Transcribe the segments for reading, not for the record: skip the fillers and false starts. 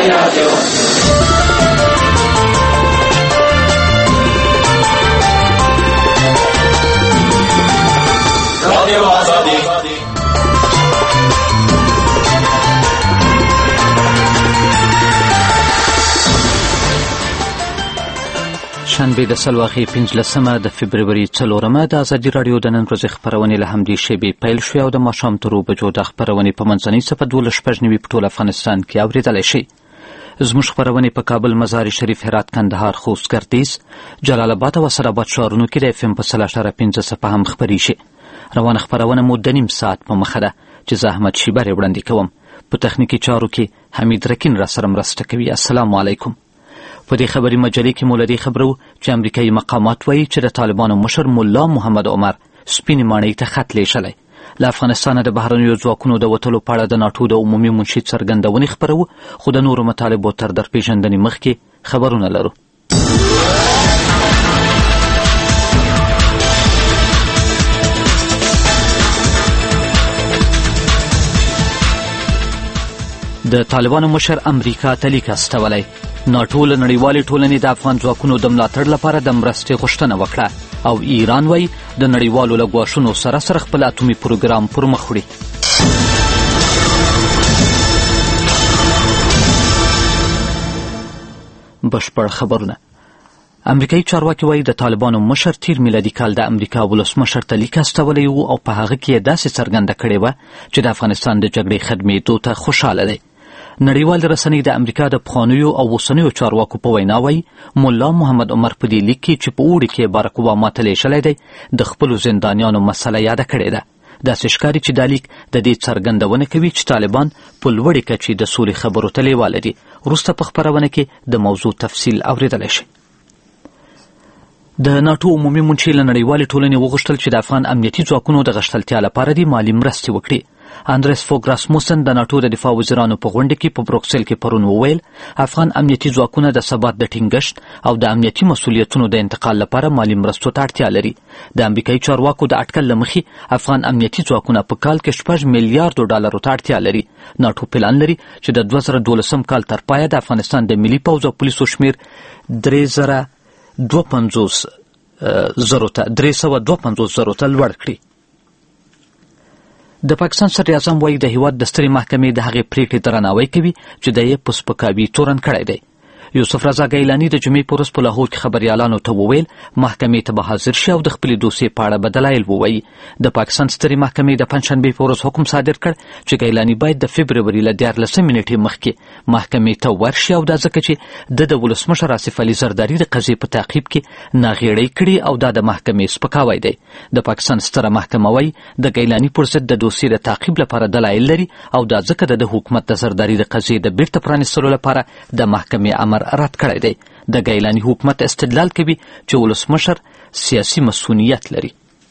شنبه د سلواغې 15 د فبروري 4 د ازادي راډیو د نن ورځې خپرونې له همدې شیبې پیل شوې او د ماښام تر 2 بجو د خپرونې په منځنۍ صفحه 12 په ټول افغانستان کې اورېدلی شئ. زموږ خپرونې په کابل، مزار شریف، هرات، کندهار، خوست، ګردیز، جلال آباد او اسداباد ښارونو کې د FM په 3.5 صفحه هم خپریږي. روانه خپرونه مو د نیم ساعت په مخه ده چې زه احمد شیبر وړاندې کوم. په تخنیکي چارو کې حمید رکین را سره مرسته کوي. السلام علیکم. په دې خبري مجلې کې مولدي خبرو چې امریکایي مقامات وایي چې د طالبانو مشر مولا محمد عمر سپینې ماڼۍ ته خط لیږلی. له افغانستانه د بهرنیو ځواکونو د وتلو په اړه د ناټو د عمومي منشي څرګندونې خپرو، خو د نورو مطالبو تر درپېژندنې مخکې خبرونه لرو. د طالبانو مشر امریکا ته لیک استولی. ناټو له نړیوالې ټولنې د افغان ځواکونو د ملاتړ لپاره د مرستې غوښتنه وکړه او ایران وایي د نړیوالو له ګواښونو سره سره خپل اټومي پروګرام پر مخ وړي. بشپړ خبرونه. امریکایي چارواکي وایي د طالبانو مشر تیر میلادي کال د امریکا ولسمشر ته لیک استولی و او په هغه کې یې داسې څرګنده کړې وه چې د افغانستان د جګړې ختمېدو ته خوشحاله دی. نړیوال رسنۍ د امریکا د پخوانیو او اوسنیو چارواکو په وینا وایي مولا محمد عمر په دې لیک کې چې په اوړي کې بارک اوباما ته لیږلی دی د خپلو زندانیانو مسله یاده کړې ده. داسې ښکاري چې دا لیک د دې څرګندونه کوي چې طالبان په لوړې کچې د سولې خبرو ته لیواله دي. وروسته په خپرونه کې د موضوع تفصیل اورېدلی شي. د ناټو عمومي منشي له نړیوالې ټولنې وغوښتل چې د افغان امنیتي ځواکونو د غښتلتیا لپاره دې مالي مرستې وکړي. اندرس فوګ راسموسن د ناټو د دفاع وزیرانو په غونډه کې په بروکسل کې پرون وویل افغان امنیتي ځواکونه د ثبات د ټینګښت او د امنیتي مسؤلیتونو د انتقال لپاره مالي مرستو ته اړتیا لري. د امریکایي چارواکو د اټکل له مخې افغان امنیتي ځواکونه په کال کې $6 میلیارډ ته اړتیا لري. ناټو پلان لري چې د 2012 کال تر پایه د افغانستان د ملي پوځ او پولیسو شمیر 352 زرو ته لوړ کړي. د پاکستان صدر اعظم وایي د هیواد د سترې محکمې د هغې پریکړې درناوی کوي چې د یې په سپکاوي تورن کړی دی. یوسف رضا ګیلاني د جمعې په ورځ په لاهور کې خبریالانو ته وویل محکمې ته به حاضر شي او د خپلې دوسیې په اړه به دلایل ووایي. د پاکستان سترې محکمې د پنجشنبې په ورځ حکم صادر کړ چې ګیلاني باید د فبروري له 14 نیټې مخکې محکمې ته ورشي او دا ځکه چې د ولسمشر آصف علي زرداري د قضیې په تعقیب کې ناغېړۍ کړي او دا د محکمې سپکاوی دی. د پاکستان ستره محکمه وایي د ګیلاني پر ضد د دوسیې د تعقیب لپاره دلایل لري او دا ځکه د حکومت د زرداري د قضیې د بیرته پرانیستلو لپاره د محکمې امر رد کړی دی. د ګیلاني حکومت استدلال کوي چې ولسمشر سیاسي مسؤلیت لري.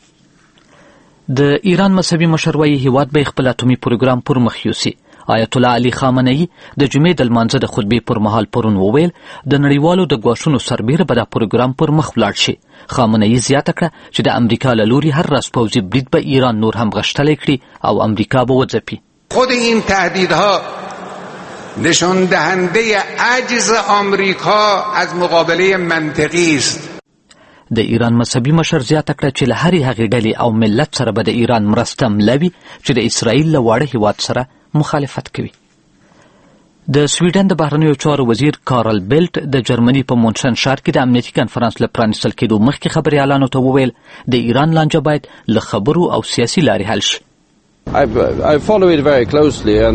د ایران مذهبي مشر وایي هیواد به خپل اټومي پروګرام پر مخ یوسي. آیت الله علي خامنه‌ای د جمعې د لمانځه د خطبې پر مهال پرون وویل د نړیوالو د ګواښونو سربیره به دا پروګرام پر مخ ولاړ شي. خامنه‌ای زیاته کړه چې د امریکا له لوري هر راز پوځي برید به ایران نور هم غښتلی کړي او امریکا به وځپي. خود این تهدیدها نشان دهنده عجز آمریکا از مقابله منطقی است. د ایران مذهبي مشر زیاته کړه چې له هرې هغې ډلې او ملت سره به د ایران مرسته ملوي چې د اسرائیل له واړه هیواد سره مخالفت کوي. د سویډن د بهرنیو چارو وزیر کارل بیلټ د جرمني په مونشن ښار کې د امنیتي کنفرانس له پرانیستل کېدو مخکې خبریالانو ته وویل د ایران لانجه باید له خبرو او سیاسي لارې حل شي. I follow it very closely and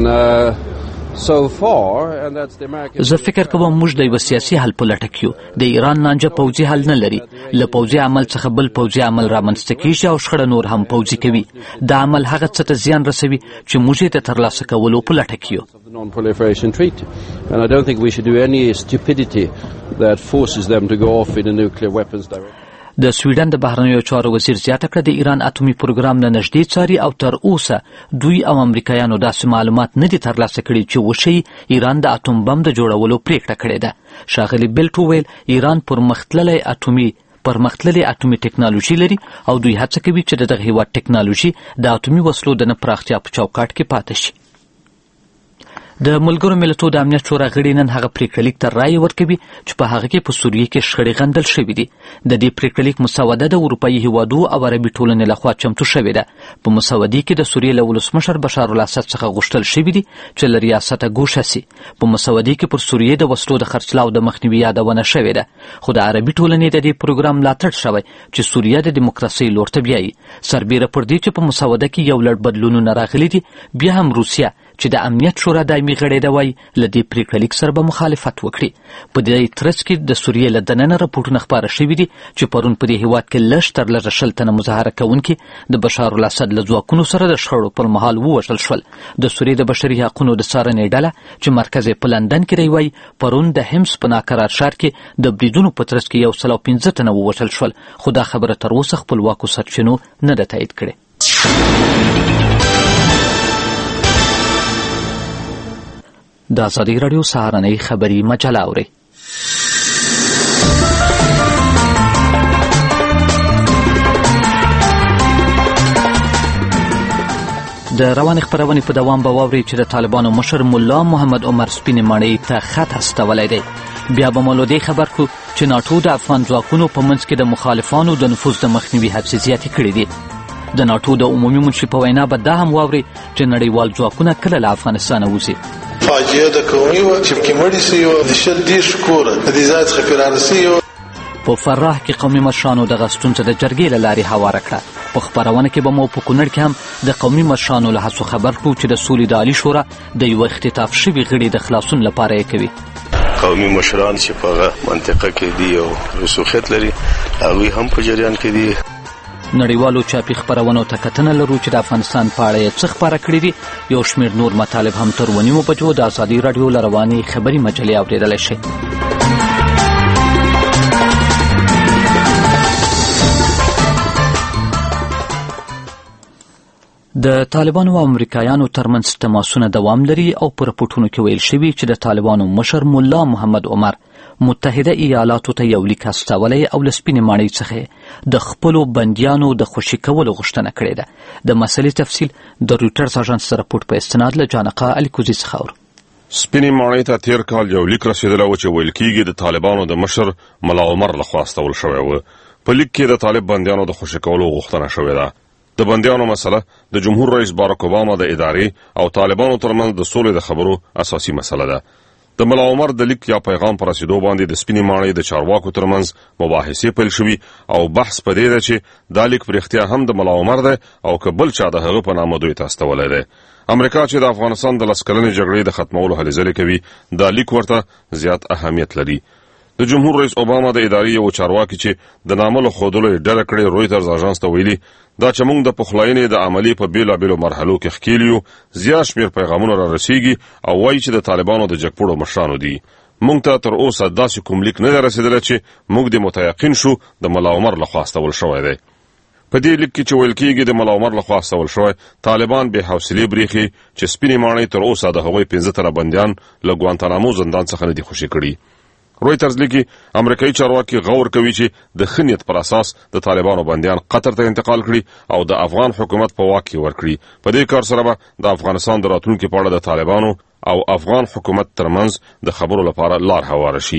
زه فکر کوم موږ د یو سیاسي حل په لټه کې یو. د ایران لانجه پوځي حل نه لري. له پوځي عمل څخه بل پوځي عمل رامنځته کېږي او شخړه نور هم پوځي کوي. دا عمل هغه څه ته زیان رسوي چې موږ یې د ترلاسه کولو په لټه کې یو. د سویډن د بهرنیو چارو وزیر زیاته کړه د ایران اټومي پروګرام نه نږدې څاري او تر اوسه دوی او امریکایانو داسې معلومات نه دي ترلاسه کړي چې وښیي ایران د اټوم بم د جوړولو پریکړه کړې ده. ښاغلي بیلټ وویل ایران پرمختللې اټومي ټکنالوژي لري او دوی هڅه کوي چې دغه هیواد ټکنالوژي د اټومي وسلو د نه پراختیا په چوکاټ کې پاتې شي. د ملګرو ملتونو د امنیت شورا غړي نن هغه پریکړه لیک ته رایې ورکوي چې په هغه کې په سوریه کې شخړې غندل شوي دي. د دې پریکړه لیک مسوده د اروپایي هیوادو او عربي ټولنې لخوا چمتو شوې ده. په مسودې کې د سوریې له ولسمشر بشار الاسد څخه غوښتل شوي دي چې له ریاسته ګوښه سي. په مسودې کې پر سوریې د وسلو د خرڅلاو د مخنیوي یادونه شوې ده، خو د عربي ټولنې د دې پروګرام ملاتړ شوی چې سوریه د دیموکراسۍ لور ته بیایي. سربیره پر دې چې په مسوده کې یو لړ بدلونونه راغلي دي، بیا هم روسیه چې د امنیت شورا دایمي غړی ده وایي له دې پریکړه لیک سره به مخالفت وکړي. په دې ترڅ کې د سوریې له دننه راپورټونه خپاره شوي دي چې پرون په دې هیواد کې لږ تر لږه 100 تنه مظاهره کوونکي د بشار الاسد له ځواکونو سره د شخړو پر مهال ووژل شول. د سوریې د بشري حقونو د څارنې ډله چې مرکز یې په لندن کې دی وایي پرون د همس په ناکرار ښار کې د بریدونو په ترڅ کې 115 تنه ووژل شول، خو دا خبره تر اوسه خپلواکو سرچینو نه ده تایید کړې. د ازادي راډیو سهارنۍ خبري مجله اورئ. د روانې خپرونې په دوام به واورئ چې د طالبانو مشر ملا محمد عمر سپینې ماڼۍ ته خط استولی دی. بیا به مو له دې خبر کړو چې ناټو د افغان ځواکونو په منځ کې د مخالفانو د نفوذ د مخنیوي هڅې زیاتې کړې دي. د ناټو د عمومي منشي په وینا به دا هم واورئ چې نړیوال ځواکونه کله له افغانستانه وځي. فاجعه د قومي و چې کې مړي سي او د شل دي شکور د دې ځای څخه فرار سي. په فراه کې قومي مشرانو د غستون څخه د جرګې له لارې هواره کړه. په خپرونه کې به مو په کونړ کې هم د قومي مشرانو له هڅو خبر کړو چې د سولې د عالي شورا د یو اختطاف شوي غړي د خلاصون لپاره یې کوي. قومي مشران چې په منطقه کې دي او رسوخیت لري هغوی هم په جریان کې دي. نړیوالو چاپي خپرونو ته کتنه لرو چې د افغانستان په اړه یې څه خپاره کړي دي. یو شمېر نور مطالب هم تر 9 بجو د ازادي راډیو له روانې خبري مجلې اورېدلی شئ. د طالبانو او امریکایانو ترمنځ تماسونه دوام لري او په رپورټونو کې ویل شوي چې د طالبانو مشر ملا محمد عمر متحده ایالاتو ته یو لیک استولی او له سپینې ماڼۍ څخه د خپلو بندیانو د خوشي کولو غوښتنه کړې ده. د مسلې تفصیل د رویټرز اژانس رپورټ په استناد له جانقه الکوزي څخه اورو. سپینې ماڼۍ ته تیر کال یو لیک رسېدلی و چې ویل کېږي د طالبانو د مشر ملا عمر لخوا استول شوی و. په لیک کې د طالب بندیانو د خوشي کولو غوښتنه شوې ده. د بندیانو مسله د جمهور رئیس باراک اوباما د ادارې او طالبانو ترمنځ د سولې د خبرو اساسي مسله ده. د ملا عمر د لیک یا پیغام پر رسیدو باندې د سپینې ماڼۍ د چارواکو ترمنځ مباحثې پیل شوي او بحث په دې ده چې دا لیک په رښتیا هم د ملا عمر دی او که بل چا د هغه په نامه دوی ته استولی دی. امریکا چې د افغانستان د 10 کلنې جګړې د ختمولو هلې ځلې کوي، دا لیک ورته زیات اهمیت لري. د جمهور رئیس اوباما د ادارې یو چارواکي چې د نامه له ښودلو یې ډډه کړې رویټرز اژانس ته ویلي دا چې موږ د پخلاینې د عملي په بېلابېلو مرحلو کې ښکېل یو، زیات شمېر پیغامونه را رسېږي او وایي چې د طالبانو د جګپوړو مشرانو دي. موږ ته تر اوسه داسې کوم لیک نه دی رسېدلی چې موږ د متیقن شو د ملا عمر لخوا استول شوی دی. په دې لیک کې چې ویل کېږي د ملا عمر لخوا استول شوی، طالبان بې حوصلې برېښي چې سپینې ماڼۍ تر اوسه د هغوی 15 تنه بندیان له ګوانتانامو زندان څخه نه دي خوشي کړي. رویټرز لیکي امریکایي چارواکي غور کوي چې د ښه نیت پر اساس د طالبانو بندیان قطر ته انتقال کړي او د افغان حکومت په واک کې ورکړي. په دې کار سره به د افغانستان د راتلونکي په اړه د طالبانو او افغان حکومت ترمنځ د خبرو لپاره لار هواره شي.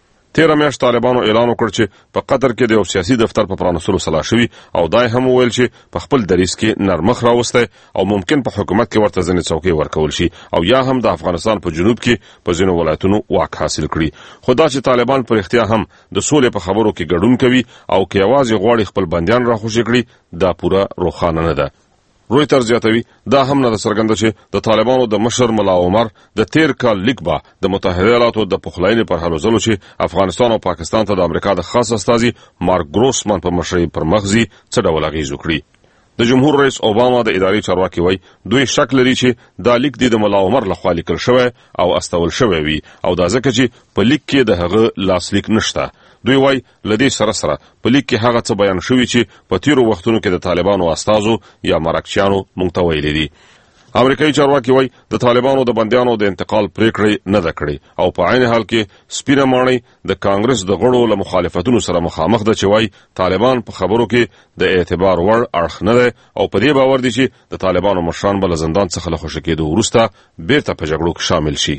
13 میاشت طالبانو اعلان وکړ چې په قطر کې د یو سیاسي دفتر په پرانستلو سلا شوي او دا هم وویل چې په خپل دریځ کې نرمخ راوستی او ممکن په حکومت کې ورته ځینې څوکۍ ورکول شي او یا هم د افغانستان په جنوب کې په ځینو ولایتونو واک حاصل کړي. خو دا چې طالبان په رښتیا هم د سولې په خبرو کې ګډون کوي او که یوازې غواړي خپل بندیان راخوشي کړي، دا پوره روښانه نه ده. رویټرز زیاتوي دا هم نه ده څرګنده چې د طالبانو د مشر ملا عمر د تیر کال لیک به د متحده ایالاتو د پخلاینې پر هلو ځلو چې افغانستان او پاکستان ته د امریکا د خاص استازي مارک ګروسمان په مشرۍ پر مغزي څه ډول اغېز وکړي. د جمهور رئیس اوباما د ادارې چارواکي وایي دوی شک لري چې دا لیک د ملا عمر لخوا لیکل شوی او استول شوی وي او دا ځکه چې په لیک کې د هغه لاسلیک نشته. دوی وایي له دې سره سره په لیک کې هغه څه بیان شوي چې په تیرو وختونو کې د طالبانو استازو یا مرکچیانو موږ ته ویلي دي. امریکایي چارواکي وایي د طالبانو د بندیانو د انتقال پریکړې نه ده کړې او په عین حال کې سپینه ماڼۍ د کانګرس د غړو له مخالفتونو سره مخامخ ده چې وایي طالبان په خبرو کې د اعتبار وړ اړخ نه ده او په دې باور دي چې د طالبانو مشران به له زندان څخه له خوشي کېدو وروسته بیرته په جګړو کې شامل شي.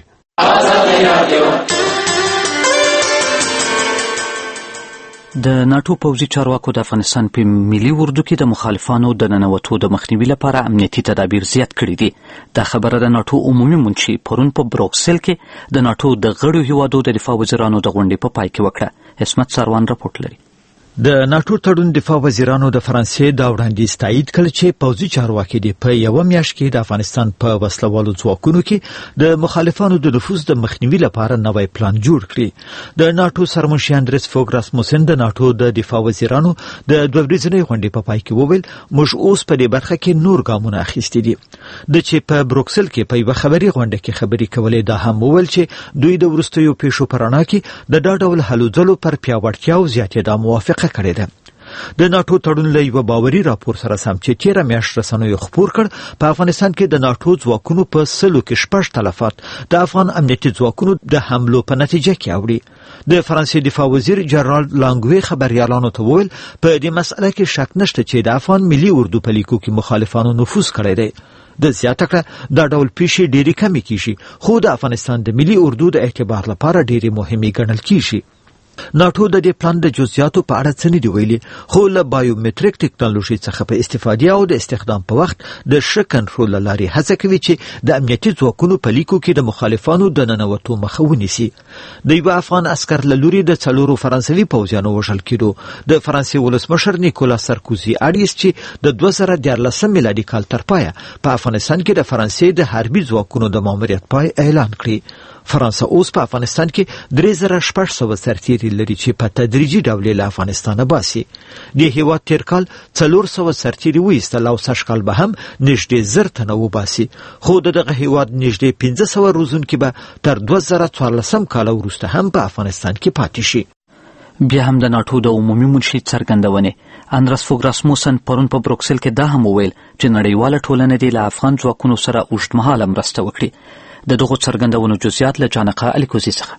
د ناتو پوځي چارواکو د افغانستان په ملي اردو کې د مخالفانو د ننوتو د مخنیوي لپاره امنیتي تدابیر زیات کړي دي. دا خبره د ناتو عمومي منشي پرون په بروکسل کې د ناتو د غړو هیوادو د دفاع وزیرانو د غونډې په پای کې وکړه. اسمت سروان راپورټ لري. د ناتو تړون دفاع وزیرانو د فرانسې دا وړاندیز تایید کړ چې پوځي چارواکي د په یو میاشت کې د افغانستان په وسلوالو ځواکونو کې د مخالفانو د نفوذ د مخنیوي لپاره نوی پلان جوړ کړي. د ناتو سرمنشي اندرس فوګ راسموسن د ناتو د دفاع وزیرانو د دوه ورځنۍ غونډې په پای کې وویل موږ اوس په دې برخه کې نور ګامونه اخیستي دي. د چې په بروکسل کې په یو خبري غونډه کې خبري کولې دا هم وویل چې دوی د ورستیو پیښو پرانا کې د دا ډول هلو ځلو پر پیاوړتیا او زیاتېدا موافقه کړې ده. د ناتو تړون له یو باوري راپور سره سم چې 13 میاشت رسنیو خبر کړ په افغانستان کې د ناتو ځواکونو په سلو کې 6 تلفات د افغان امنیتي ځواکونو د حملو په نتیجه کې اوړي. د فرانسې دفاع وزیر جنرال لانګوي خبريالانو ته وویل په دې مسله کې شک نشته چې د افغان ملي اردو په لیکو کې مخالفانو نفوذ کړی دی. د زیاته کړه دا ډول پیښې ډېری کمی کیږي خو د افغانستان د ملي اردو د اعتبار لپاره ډېری مهمه ګڼل کیږي. ناتو د دې پلان د جزئیاتو په اړه څه نه دی ویلي خو له بایومټریک ټیکنالوژي څخه په استفاده او د استخدام په وخت د شک کنټرول لاري هڅه کوي چې د امنیتي ځواکونو په لیکو کې د مخالفانو د ننوتو مخه ونیسي. د یو افغان عسكر له لوري د څلورو فرانسوي پوځیانو وژل کېدو. د فرانسې ولسمشر نیکولا سارکوزي اړیس چې د 2014 میلادي کال تر پایه په افغانستان کې د فرانسې د حربي ځواکونو د ماموریت پای اعلان کړی. فرانسه اوس په افغانستان کې 3600 سرتیري لري چې په تدریجي ډول له افغانستانه باسي. د هیواد تیر کال 400 سرتیري وایستل او سږ کال به هم نږدې 1000 تنه وباسي خو دغه هیواد نږدې 1500 روزونکي به تر 2014 کال وروسته هم په افغانستان کې پاتې شي. بیا هم د ناتو د عمومي منشي څرګندونې اندرس فوګ راسموسن پرون په بروکسل کې دا هم وویل چې نړیواله ټولنه د افغان ځواکونو سره اوږدمهاله مرسته وکړي. د دغو څرګندونو جزئیات له جانقه الیکوزي څخه.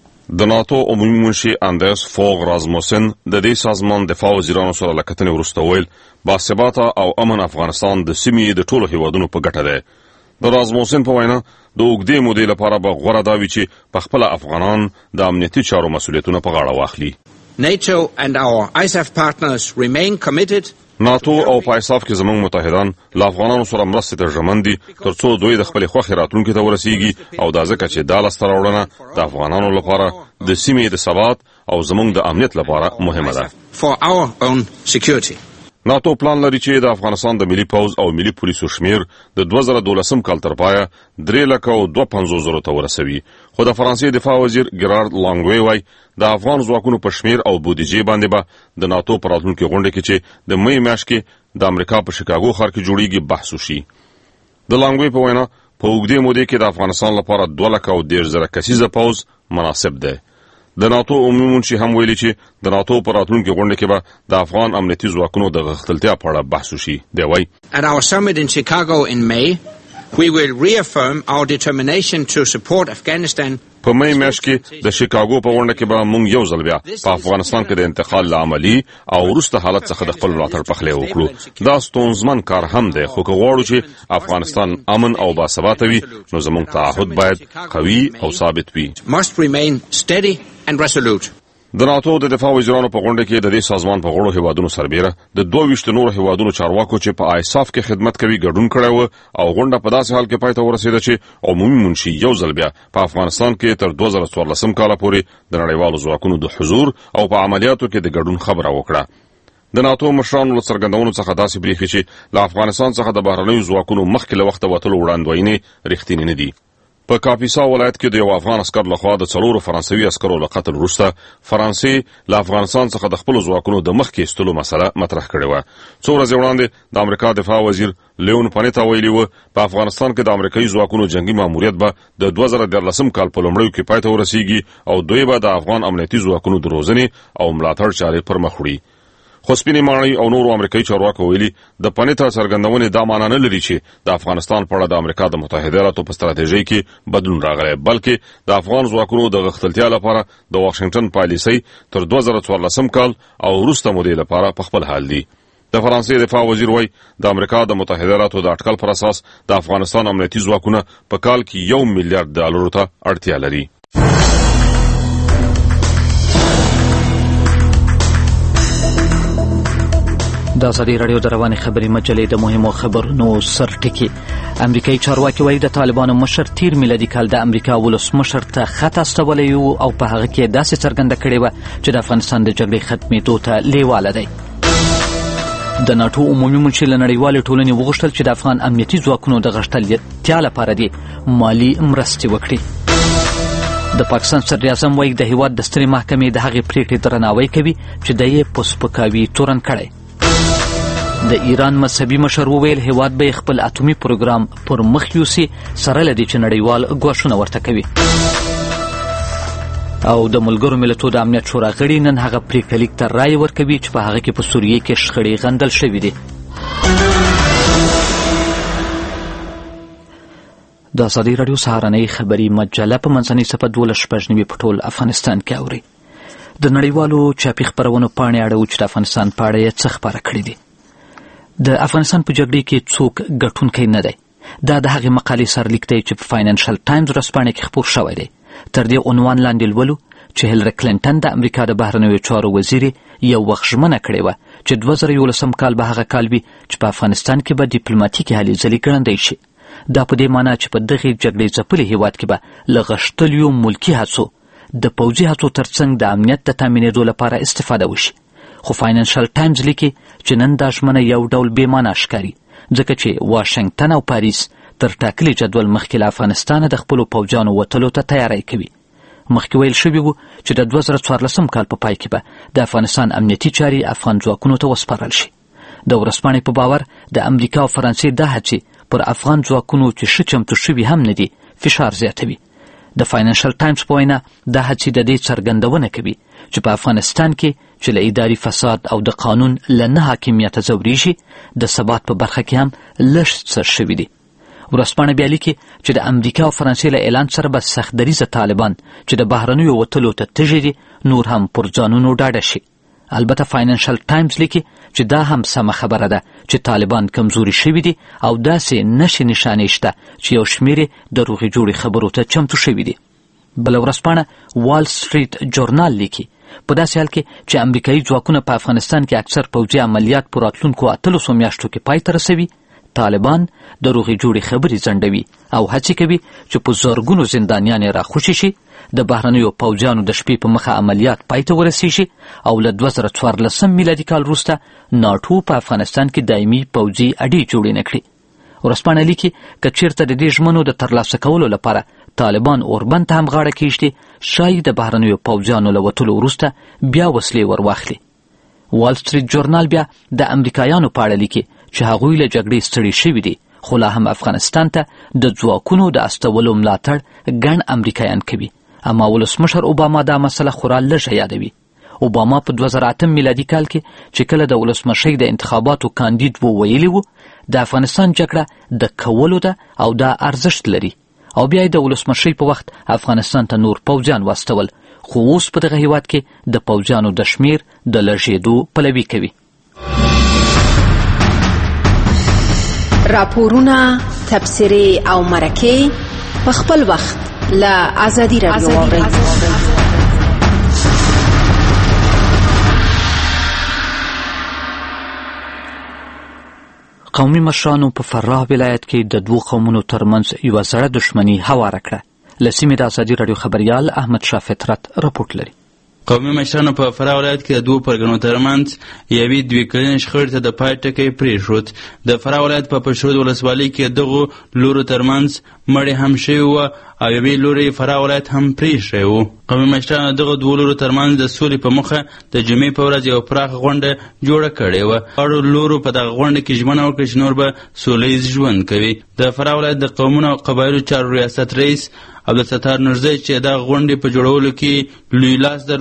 د ناتو عمومي منشي اندرس فوګ راسموسن د دې سازمان دفاع وزیرانو سره له کتنې وروسته ویل باثباته او امن افغانستان د سیمې د ټولو هیوادونو په ګټه دی. د راسموسن په وینا د اوږدې مودې لپاره به غوره دا وي چې په خپله افغانان د امنیتي چارو مسؤلیتونه په غاړه واخلي. NATO and our ISAF partners remain committed. ناتو او په ایساف کې زموږ متحدان له افغانانو سره مرستې ته ژمن دي ترڅو دوی د خپلې خوښې راتلونکي ته ورسیږي او دا ځکه چې دا لاسته راوړنه د افغانانو لپاره د سیمې د ثبات او زموږ د امنیت لپاره مهمه ده. For our own security. ناتو پلان لري چې د افغانستان د ملي پوځ او ملي پولیسو شمیر د 2012 کال تر پایه 3,52,000 ته ورسوي خو د فرانسې دفاع وزیر ګرارد لانګوي وایي د افغان ځواکونو په شمیر او بودیجې باندې به د ناتو په راتلونکي غونډه کې چې د مې میاشت کې د امریکا په شیکاګو ښار کې جوړیږي بحث وشي. د لانګوي په وینا په اوږدې مودې کې د افغانستان لپاره 2,10,000 کسیزه پوځ مناسب دی. د ناتو عمومي منشي هم ویلي چې د ناتو په راتلونکي غونډه کې به د افغان امنیتي ځواکونو د غښتلتیا په اړه بحث وشي. دی وایي At our summit in Chicago in May, we will reaffirm our determination to support Afghanistan. په مې میاشت کې د شیکاګو په غونډه کې به موږ یو ځل بیا په افغانستان کې د انتقال له عملي او وروسته حالت څخه د خپل ملاتړ پخلی وکړو. دا ستونزمن کار هم دی خو که غواړو چې افغانستان امن او باثباته وي نو زموږ تعهد باید قوي او ثابت وي. Must remain steady and resolute. د ناتو د دفاع وزیرانو په غونډه کې د دې سازمان په غړو هیوادونو سربیره د 22 نورو هیوادونو چارواکو چې په ایساف کې خدمت کوي ګډون کړی و او غونډه په داسې حال کې پای ته ورسېده چې عمومي منشي یو ځل بیا په افغانستان کې تر 2014 کال پورې د نړیوالو ځواکونو د حضور او په عملیاتو کې د ګډون خبره وکړه. د ناتو مشرانو له څرګندونو څخه داسې بریښي چې له افغانستان څخه د بهرنیو ځواکونو مخکې له وخته وتلو وړاندوینې رښتینې نه دي. په کاپیسا ولایت کې د یو افغان عسکر لخوا د 4 فرانسوي عسکرو له قتل وروسته فرانسې له افغانستان څخه د خپل ځواکونو د مخکې ایستلو مسله مطرح کړې وه. څو ورځې وړاندې د امریکا دفاع وزیر لیون پانیتا ویلي و په افغانستان کې د امریکایي ځواکونو جنگي ماموریت به د 2014 کال په لومړیو کې پای ته ورسیږي او دوی به د افغان امنیتي ځواکونو د روزنې او ملاتړ چارې پر مخ وړي. خو سپینې ماڼۍ او نورو امریکایي چارواکو ویلي د پنیته څرګندونې دا معنا نه لري چې د افغانستان په اړه د امریکا د متحده ایالاتو په ستراتیژۍ کې بدلون راغلی، بلکې د افغان ځواکونو د غښتلتیا لپاره د واشنگټن پالیسۍ تر 2014 کال او وروسته مودې لپاره په خپل حال دي. د فرانسې دفاع وزیر وایي د امریکا د متحده ایالاتو د اټکل پر اساس د افغانستان امنیتي ځواکونه په کال کې $1 میلیارډ ته اړتیا لري. د ازادي راډیو د رواني خبري مجلې د مهمو خبرونو سرټکی. امریکایي چارواکي وایي د طالبانو مشر تیر میلادي کال د امریکا ولسمشر ته خط استولی و او په هغه کې داسې څرګنده کړې وه چې د افغانستان د جګړې ختمېدو ته لیواله دی. د ناټو عمومي منشي له نړیوالې ټولنې وغوښتل چې د افغان امنیتي ځواکونو د غښتلتیا لپاره دې مالي مرستې وکړي. د پاکستان صدر اعظم وایي د هیواد د سترې محکمې د هغې پریکړې درناوی کوي چې د یې په سپکاوي تورن کړی. د ایران مذهبي مشر وویل هیواد به خپل اټومي پروګرام پر مخ یوسي سره له دې چې نړیوال ګواښونه ورته کوي. او د ملګرو ملتونو د امنیت شورا غړي نن هغه پریکړه لیک ته رایه ورکوي چې په هغه کې په سوریه کې شخړې غندل شوې دي. د ازادي راډیو سهارنۍ خبري مجله په منځنۍ صفحه 12 په ټول افغانستان کې اوري. د نړیوالو چاپي خپرونو پاڼې اړوو چې د افغانستان په اړه یې څه خپاره کړي دي. د افغانستان په جګړې کې څوک ګټونکی نه دی. دا د هغې مقالې سرلیک دی چې په فاینانشل ټایمز ورځپاڼې کې خپور شوی دی. تر دې عنوان لاندې لولو چې هیلری کلینټن د امریکا د بهرنیو چارو وزیر یو وخت ژمنه کړې وه چې 2011 کال به هغه کال وي چې په افغانستان کې به ډیپلوماتیکي هلې ځلې ګړندی شي. دا په دې معنا چې په دغې جګړې ځپلي هیواد کې به له غښتلیو ملکي هڅو د پوځي هڅو ترڅنګ د امنیت د تامینېدو لپاره استفاده وشي. خو فاینانشل ټایمز لیکي چې نن دا ژمنه یو ډول بې معنا ښکاري ځکه چې واشنګټن او پاریس تر ټاکلي جدول مخکې له افغانستانه د خپلو پوځیانو وتلو ته تیاری کوي. مخکې ویل شوي وو چې د 2014 کال په پای کې به د افغانستان امنیتي چارې افغان ځواکونو ته وسپارل شي. د ورځپاڼې په باور د امریکا او فرانسې دا هڅې پر افغان ځواکونو چې ښه چمتو شوي هم نه دي فشار زیاتوي. د فاینانشل ټایمز په وینا دا هڅې د دې څرګندونه کوي چې په افغانستان کې چې له اداري فساد او د قانون له نه حاکمیته ځورېږي د ثبات په برخه کې هم لږ څه شوي دي. ورځپاڼه بیا لیکي چې د امریکا او فرانسې له اعلان سره به سخت دریځه طالبان چې د بهرنیو وتلو ته تږي دي نور هم پر ځانونو ډاډه شي. البته فاینانشل ټایمز لیکي چې دا هم سمه خبره ده چې طالبان کمزوري شوي دي او داسې نښې نښانې شته چې یو شمېر یې د روغې جوړې خبرو ته چمتو شوي دي. بله ورځپاڼه وال سټریټ جورنال لیکي په داسې حال کې چې امریکایي ځواکونه په افغانستان کې اکثر پوځي عملیات په راتلونکو 8 میاشتو کې پای ته رسوي، طالبان د روغې جوړې خبرې ځنډوي او هڅې کوي چې په زرګونو زندانیان یې راخوشي شي. د بهرنیو پوځیانو د شپې په مخه عملیات پای ته ورسیږي او له 2014 میلادي کال وروسته ناټو په افغانستان کې دایمي پوځي اډې جوړې نه کړي. ورځپاڼه لیکي که چېرته د دې ژمنو د ترلاسه کولو لپاره طالبان اوربند ته هم غاړه کېږدي ښایي د بهرنیو پوځیانو له وتلو وروسته بیا وسلې ور واخلي. وال سټریټ جورنال بیا د امریکایانو په اړه لیکي چې هغوی له جګړې ستړي شوي دي خو لا هم افغانستان ته د ځواکونو د استولو ملاتړ ګڼ امریکایان کوي. اما ولسمشر اوباما دا مسله خورا لږه یادوي. اوباما په 2008 میلادي کال کې چې کله د ولسمشۍ د انتخاباتو کاندید وویلي وو د افغانستان جګړه د کولو ده او دا ارزښت لري او بیا د ولسمشۍ په وخت افغانستان ته نور پوځیان واستول خو اوس په دغه هیواد کې د پوځیانو د شمیر د لږېدو پلوي کوي. راپورونه، تبصرې او مرکې په خپل وخت له ازادي راډیو اورئ. قومي مشرانو په فراه ولایت کې د دوو قومونو ترمنځ یوه زړه دښمني هواره کړه. له سیمې د ازادي راډیو خبریال احمد شاه فطرت رپورټ لري. قومي مشرانو په فراه ولایت کې د دوو پرګنو ترمنځ یوې 2 کلنې شخړې ته د پای ټکی پرېښود. د فراه ولایت په پشرود ولسوالۍ کې دغو لورو ترمنځ مړې هم شوي وه او یوې لورې فراه ولایت هم پرېښی و. قومي مشرانو دغو دوو لورو ترمنځ د سولې په موخه د جمعې په ورځ یوه پراخه غونډه جوړه کړې وه. دواړو لورو په دغه غونډه کې ژمنه وکړه چې نور به سوله ییز ژوند کوي. د فراه ولایت د قومونو او قبایلو چارو ریاست رئیس عبدالستار نورزی چې دغه غونډې په جوړولو کې لوی لاس درلود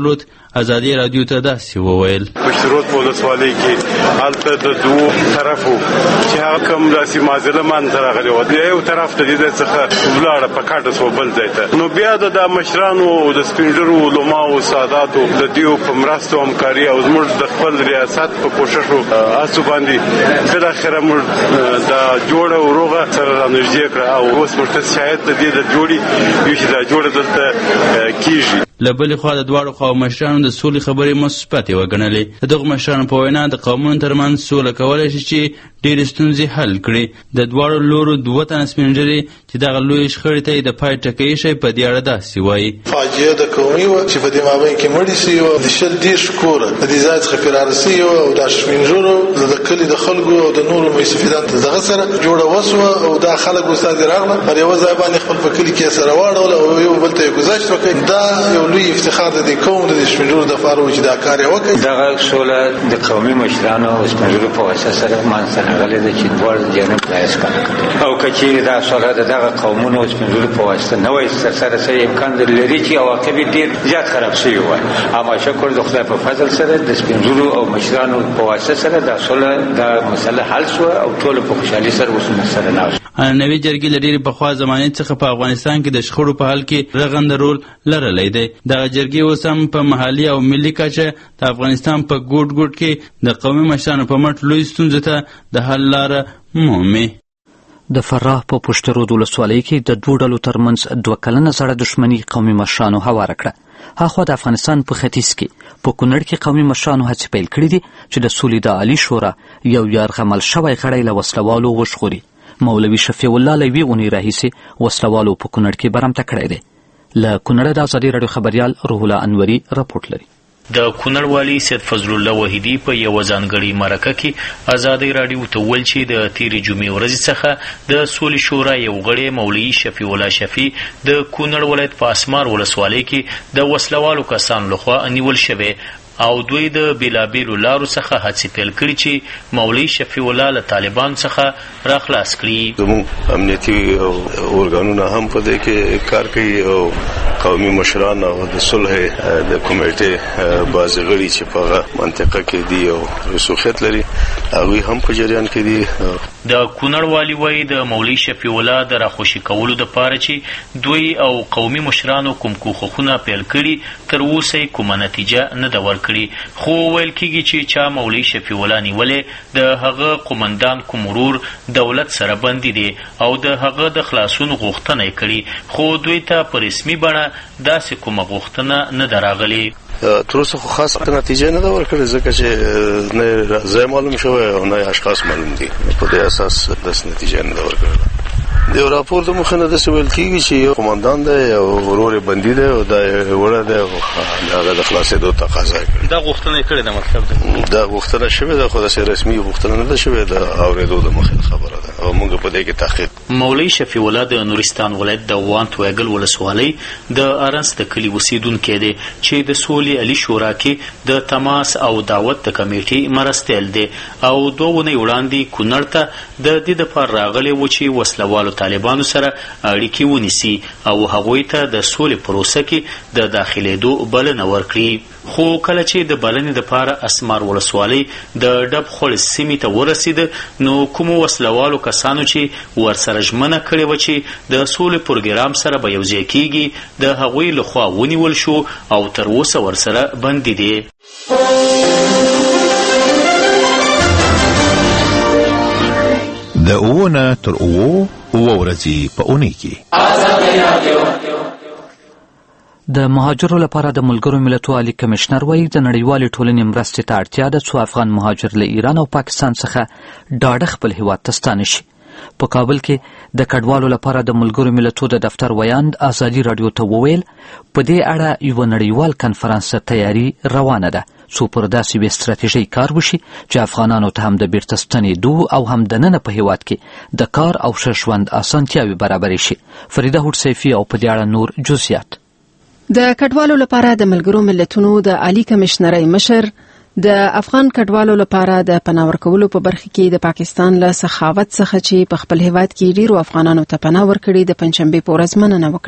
ازادي رادیو ته داسې وویل. بشروط په ولسوالۍ کې هلته د دوه طرفو چې هغه کوم داسې معضله مان سره غلي و، یو طرف ته د څخه ولاړه په کاټه سو بل ځای ته، نو بیا د مشرانو او د سپینږیرو علماو ساداتو د دیو په مرستو همکاري او زموږ د خپل ریاست په کوششو اسو باندې بل اخره موږ د جوړه او روغه سره رانږدې کړ او اوس موږ شاید د دې د جوړي یو چې دا جوړه دلته کیږي. لبل خو د دواړو قوم مشرانو د سولې خبرې مثبتې وګڼلې. دغه مشرانو په وینا د قومونو ترمنځ سوله کولای شي چې ډېرې ستونزې حل کړي. د دواړو لورو دوه تنه سپینږیري چې دغه لویې شخړې ته د پای ټکی ایښی په دې اړه داسې وایي. فاجعه د قومي وه چې په دې مابین کې مړي سوي وه، د 110 کوره د دې ځای څخه فراره سوي وه او دا سپینږیرو د کلي د خلکو او د نورو مستفیدانو دغه سره جوړه وسوه او دا خلک استاد راغله پر یوه ځای باندې خپل په کلي کې سره واړول او یو بل ته ګذشت وکړي. دا یو لوی افتخار د دې قوم د سپینږیرو دپاره و چې دا کار یې وکړي. دغه سوله د قومي مشرانو او سپینږیرو په واسطه سره منځته راغلې ده چې دواړه جانب رایسکانه کړي او که چیرې دا سوله د دغه قومونو او سپینږیرو په واسطه نه وای سرسره سوی، امکان لري چې عواقب یې ډېر زیات خراب شوي وای. اما شکر د خدای په فضل سره د سپینږیرو او مشرانو په واسطه سره دا سوله دا مسله حل شوه او ټول په خوشحالي سره اوس سره ناست. نوې جرګې له ډېرې پخوا زمانې څخه په افغانستان کې د شخړو په حل کې رغنده رول لرلی دی. دغه جرګې اوس هم په محلي او ملي کچه د افغانستان په ګوټ ګوټ کې د قومي مشرانو په مټ لوی ستونزو ته د حل لاره مومي. د فراه په پشت رود ولسوالۍ کې د دوه ډلو ترمنځ 2 کلنه زړه دښمني قومي مشرانو هواره کړه. هاخوا د افغانستان په ختیځ کې په کونړ کې قومي مشرانو هڅې پیل کړي دي چې د سولې د عالي شورا یو یرغمل شوی غړی له وسلوالو وژغوري. مولوي شفیع الله له یوې اونۍ راهیسې وسلوالو په کونړ کې برمته کړی دی. له کونړه د ازادي راډیو خبریال روح الله انوري رپورټ لري. د کونړ والي سید فضل الله وحیدي په یوه ځانګړې مرکه کې ازادي راډیو ته وویل چې د تېرې جمعې ورځې څخه د سولې شورا یو غړی مولوي شفیع الله شفیع د کونړ ولایت په اسمار ولسوالۍ کې د وسلوالو کسانو لخوا نیول شوی او دوی د بیلابیلو لارو څخه هڅې پیل کړي چې مولوي شفیع الله له طالبانو څخه راخلاص کړي. زموږ امنیتي ارګانونه هم په دې کې کار کوي او قومي مشران او د صلح د کمیټې بعضې غړي چې په هغه منطقه کې دي او رسوخیت لري هغوی هم په جریان کې دي. د کونړ والي وایي د مولوي شفیع الله د راخوشي کولو دپاره چې دوی او قومي مشرانو کوم کوښښونه پیل کړي تر اوسه یې کومه نتیجه نه ده ورکړې، خو ویل کېږي چې چا مولوي شفیع الله نیولې د هغه قومندان کوم ورور دولت سره بندي دی او د هغه د خلاصون غوښتنه یې کړې، خو دوی ته په رسمي بڼه داسې کومه غوښتنه نه ده راغلې. تر اوسه خو خاصه نتیجه نه ده ورکړې ځکه چې نه ځای معلوم شوی او نه اشخاص معلوم دي. په دې اساس داسې نتیجه نه ده ورکړې. د یو راپور د مخې نه داسې ویل کېږي چې یو قومندان دی او ورور یې بندي دی او دا یې وړه دی او د هغه د خلاصېدو تقاضا یې کړې. دا غوښتنه یې کړې ده مطلب ده دا غوښتنه شوې ده خو داسې رسمي غوښتنه نه ده شوې، د اورېدو د مخې خبره ده او موږ په دې کې تحقیق. مولوي شفیع الله د نورستان ولایت د وانت ویګل ولسوالۍ د ارنس د کلي اوسېدونکی دی چې د سولې عالي شورا کې د تماس او دعوت د کمیټې مرستیال دی او 2 اونۍ وړاندې کونړ ته د دې دپاره راغلی و چې وسلوالو طالبانو سره اړیکې ونیسي او هغوی ته د سولې پروسه کې د داخلېدو بلنه ورکړي. خو کله چې د بلنې دپاره اسمار ولسوالۍ د ډب خوړ سیمې ته ورسېده نو کومو وسلوالو کسانو چې ورسره ژمنه کړې وه چې د سولې پروګرام سره به یوځای کېږي د هغوی لخوا ونیول شو او تر اوسه ورسره بندي دي. د اوونه تر اوو ورځې په اونۍ کې د مهاجرو لپاره د ملګرو ملتونو عالی کمشنر وایي د نړیوالې ټولنې مرستې ته اړتیا ده څو افغان مهاجر له ایران او پاکستان څخه ډاډه خپل هیواد ته ستانه شي. په کابل کې د کډوالو لپاره د ملګرو ملتونو د دفتر ویاند ازادي راډیو ته وویل په دې اړه یو نړیوال کنفرانس تیاری روانه ده څو پر داسې یوې ستراتیژۍ کار وشي چې افغانانو ته هم د بیرته ستنېدو او هم دننه په هیواد کې د کار او ښه ژوند اسانتیاوې برابرې شي. فریده هوډ سیفي او په دې اړه نور جزئیات. د کډوالو لپاره د ملګرو ملتونو د عالی کمشنرۍ مشر د افغان کډوالو لپاره د پناه ورکولو په برخه کې د پاکستان له سخاوت څخه چې په خپل هیواد کې ډیرو افغانانو ته پناه ورکړي د پنځشنبه په ورځ مننه وکړه.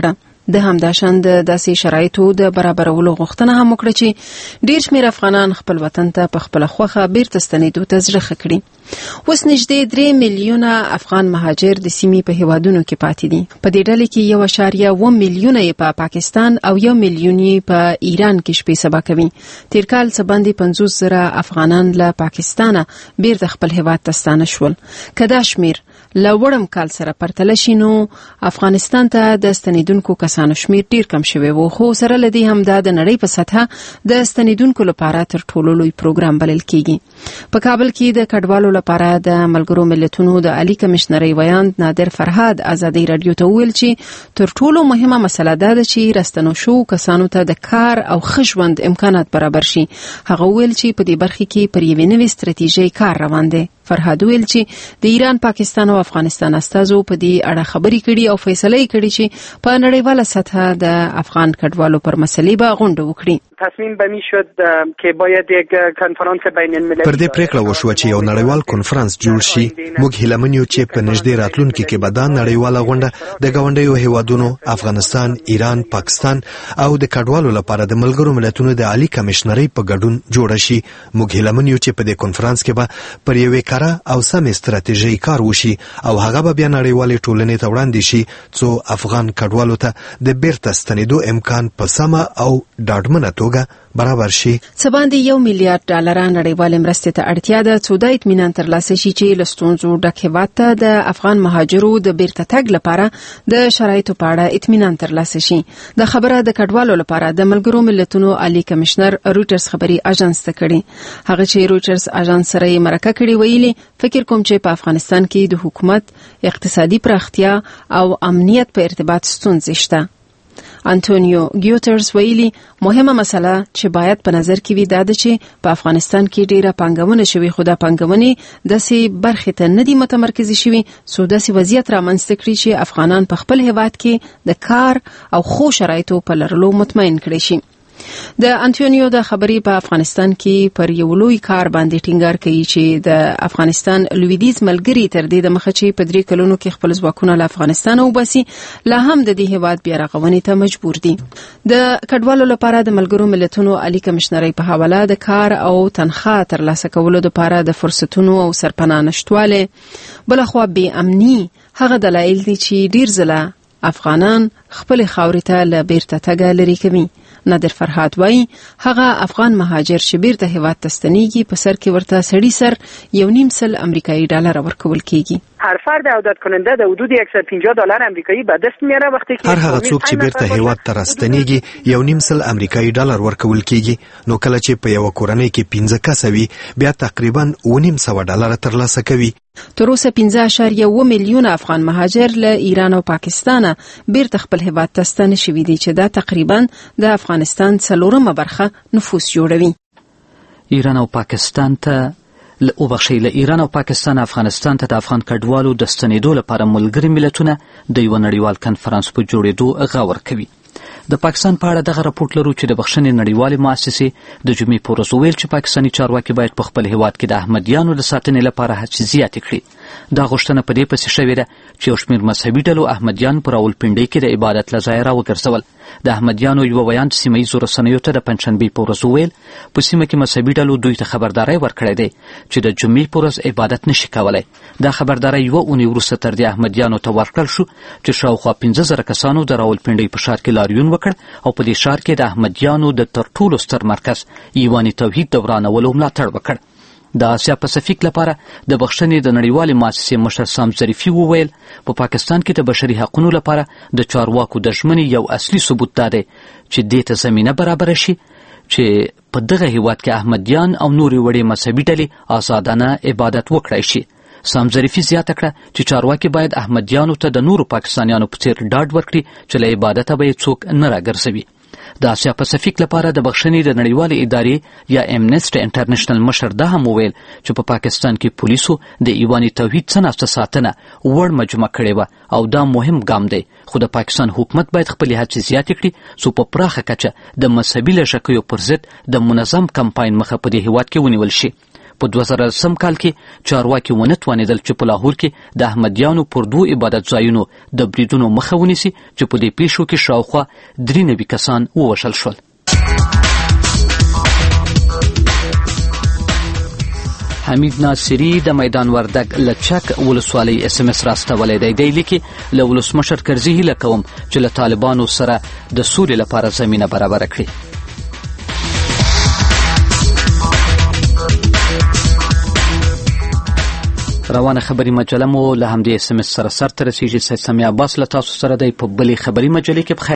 د همداشان د داسې شرایطو د برابرولو غوښتنه هم وکړه چې ډیر شمېر افغانان خپل وطن ته په خپل خوخه بیرته ستنېدو ته زړه کړي. اوس نږدې 3 میلیونه افغان مهاجر د سیمې په هیوادونو کې پاتې دي. په دې ډله کې 1.1 میلیونه په پاکستان او 1 میلیون په ایران کې شپې سبا کوي. تیر کال څه باندې 50,000 افغانان له پاکستانه بیرته خپل هیواد ته ستانه شول. کدا شمیر لوړم کال سره پرتله شي نو افغانستان ته د ستنیدونکو کسانو شمیر ډیر کم شوی وو، خو سره لدی هم د نړۍ په سطحه د ستنیدونکو لپاره تر ټولو لوی پروګرام بلل کیږي. په کابل کې د کډوالو لپاره د ملګرو ملتونو د عالی کمشنري ویاند نادر فرهاد ازادي رادیو ته ویل چې تر ټولو مهمه مسله ده چې راستنو شو کسانو ته د کار او خښوند امکانات برابر شي. هغه ویل چې په دې برخه کې پر یوې نوې ستراتیژي کار روان دی. فرهاد ویل چې د ایران، پاکستان او افغانستان استازو په دې اړه خبرې کړي او فیصله یې کړې چې په نړیواله سطحه د افغان کډوالو پر مسلې به غونډه وکړي. تصمیم به میشد که باید یک کنفرانس بین المللی پر دې پریکړه وشوه چې یو نړیوال کنفرانس جوړ شي. موږ هیله من یو چې په نږدې راتلونکي کې به دا نړیواله غونډه د ګاونډیو هیوادونو افغانستان، ایران، پاکستان او د کډوالو لپاره د ملګرو ملتونو د عالی کمشنري په ګډون جوړ شي. موږ هیله من یو چې په دې کنفرانس کې به پر یوې کاره او سمې ستراتیژي کار وشي او هغه به بیا نړیوالې ټولنې ته وړاندې شي څو افغان کډوالو ته د بیرته ستنېدو امکان په سمه او ډاډمنه توګه برابر شي. څه باندې $1 میلیارډ نړیوال مرستې ته اړتیا ده څو د اطمینان ترلاسه شي چې له ستونزو ډک هېواد ته د افغان مهاجرو د بیرته تګ لپاره د شرایطو په اړه اطمینان ترلاسه شي. د خبره د کډوالو لپاره د ملګرو ملتونو عالی کمشنر رويټرز خبري اژانس ته کړي. هغه چې رويټرز اژانس سره یې مرکه کړي ویلي فکر کوم چې په افغانستان کې د حکومت اقتصادي پراختیا او امنیت په ارتباط ستونزې شته. انټونیو ګیوترز ویلي مهمه مسله چې باید په نظر کې وي دا ده چې په افغانستان کې ډیره پانګونه شوې خو د پانګونې داسې برخې ته نه دي متمرکزې شوي څو داسې وضعیت رامنځته کړي چې افغانان په خپل هیواد کې د کار او ښو شرایطو په لرلو مطمئن کړي شي. د انټونیو د خبرې په افغانستان کې پر یو لوی کار باندې ټینګار کوي چې د افغانستان لویدیځ ملګری تر دې د مخه چې په 3 کلونو کې خپل ځواکونه له افغانستان وباسي لا هم د دې هیواد بیا رغونې ته مجبور دي. د کډوالو لپاره د ملګرو ملتونو عالی کمشنري په حواله د کار او تنخواه ترلاسه کولو لپاره د فرصتونو او سرپناه نشټواله بلخوا بې امني هغه دلایل دي چې ډیر ځله افغانان خپل خاورې ته له بیرته تګ لري کوي. نادر فرهاد وایي هغه افغان مهاجر چې بیرته هیواد ته ستنېږي په سر کې ورته سړي سر $1.5 امریکایي ډالر ورکول کیږي. هر فرد عودت کننده د حدود $150 امریکایی به دست میاره وقتی که هر هغه څوک چې بیرته هیواد ته راستنېږي $1.5 امریکایي ډالر ورکول کیږي. نو کله چې په یو کورنۍ کې 15 کس وي بیا تقریبا $1.5 ترلاسه کوي. تر اوسه 15.1 میلیونه افغان مهاجر له ایران او پاکستانه بیرته خپل هیواد ته ستانه شوي دي چې دا تقریبا د افغانستان 4مه برخه نفوس جوړوي. ایران او پاکستان ته له ایران او پاکستان افغانستان ته د افغان کډوالو د ستنېدو لپاره ملګري ملتونه د یو نړیوال کنفرانس په جوړېدو غور کوي. د پاکستان په اړه دغه راپورټ لرو چې د بخښنې نړیوالې مؤسسې د جمعې په ورځ وویل چې پاکستاني چارواکي باید په خپل هیواد کې د احمدیانو د ساتنې لپاره هڅې زیاتې کړي. دا غوښتنه په دې پسې شوې ده چې یو شمېر مذهبي ډلو احمدیان په راولپنډۍ کې د عبادت له ځایه راوګرځول. د احمدیانو یوه ویاند سیمه ییزو رسنیو ته د پنجشنبې په ورځ وویل په سیمه کې مذهبي ډلو دوی ته خبرداری ورکړی دی چې د جمعې په ورځ عبادت نشي کولی. دا خبرداری یوه اونۍ وروسته تر دې احمدیانو ته ورکړل شو چې شاوخوا 15,000 کسانو د راولپنډۍ په ښار کې لاریون وکړ او په دې ښار کې د احمدیانو د تر ټولو ستر مرکز ایوان توحید د ورانولو ملاتړ وکړ. د آسیا پاسفیک لپاره د بخښنې د نړیوالې مؤسسې مشر سام ظریفي وویل په پاکستان کې د بشري حقوقو لپاره د چارواکو د ژمنې یو اصلي ثبوت دا دی چې دې ته زمینه برابره شي چې په دغه هیواد کې احمدیان او نورې وړې مذهبي ډلې آزادانه عبادت وکړای شي. سام ظریفي زیاته کړه چې چارواکي باید احمدیانو ته د نورو پاکستانیانو په څیر ډاډ ورکړي چې له عبادته به یې څوک نه راګرځوي. د آسیا پاسفیک لپاره د بخښنې د نړیوالې ادارې یا امنسټي انټرنیشنل مشر دا هم وویل چې په پاکستان کې پولیسو د ایوان توحید څه ناسته ساتنه وړ مجمع کړې وه او دا مهم ګام دی، خو د پاکستان حکومت باید خپلې هڅې زیاتې کړي څو په پراخه کچه د مذهبي لږکیو پر ضد د منظم کمپاین مخه په دې هیواد کې ونیول شي. په 2010 کال کې چارواکي ونه توانېدل چې په لاهور کې د احمدیانو پر 2 عبادت ځایونو د بریدونو مخه ونیسي چې په دې پیښو کې شاوخوا 93 کسان ووژل شول. حمید ناصری د میدان وردګ لچک ولسوالۍ SMS راستولی دی. دی لیکي له ولسمشر کرزي هیله کوم چې له طالبانو سره د سولې لپاره زمینه برابره کړي. روانه خبري مجله مو له همدې SMS سره سرته رسیږي. سید سمیع عباس له تاسو سره دی په بلې خبري مجلې کې.